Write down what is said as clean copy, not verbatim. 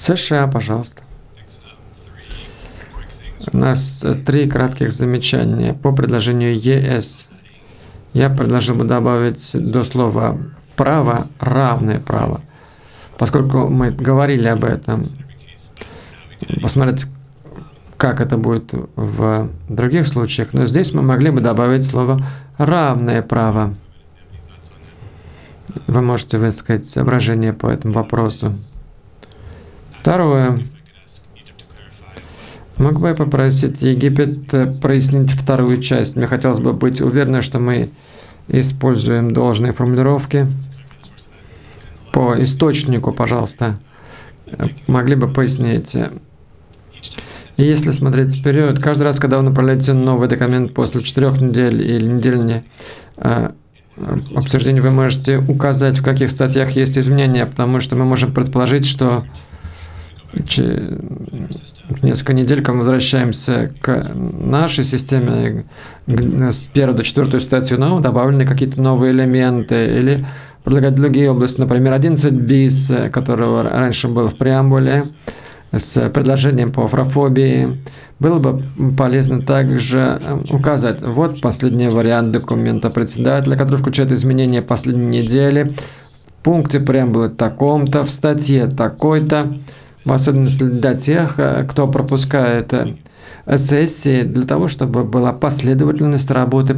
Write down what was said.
США, пожалуйста. У нас 3 кратких замечания по предложению ЕС. Я предложил бы добавить до слова «право» равное право, поскольку мы говорили об этом. Посмотреть, как это будет в других случаях, но здесь мы могли бы добавить слово «равное право». Вы можете высказать соображение по этому вопросу. Второе. Мог бы я попросить Египет прояснить вторую часть? Мне хотелось бы быть уверенным, что мы используем должные формулировки. По источнику, пожалуйста, могли бы пояснить. И если смотреть вперед, каждый раз, когда вы направляете новый документ после 4 недель или недельного обсуждения, вы можете указать, в каких статьях есть изменения, потому что мы можем предположить, что через несколько недель, когда мы возвращаемся к нашей системе, с 1 до 4 статью, но добавлены какие-то новые элементы, или предлагать другие области, например, 11 bis, которого раньше был в преамбуле, с предложением по афрофобии. Было бы полезно также указать, вот последний вариант документа председателя, который включает изменения последней недели, в пункте преамбулы таком-то, в статье такой-то, в особенности для тех, кто пропускает сессии, для того, чтобы была последовательность работы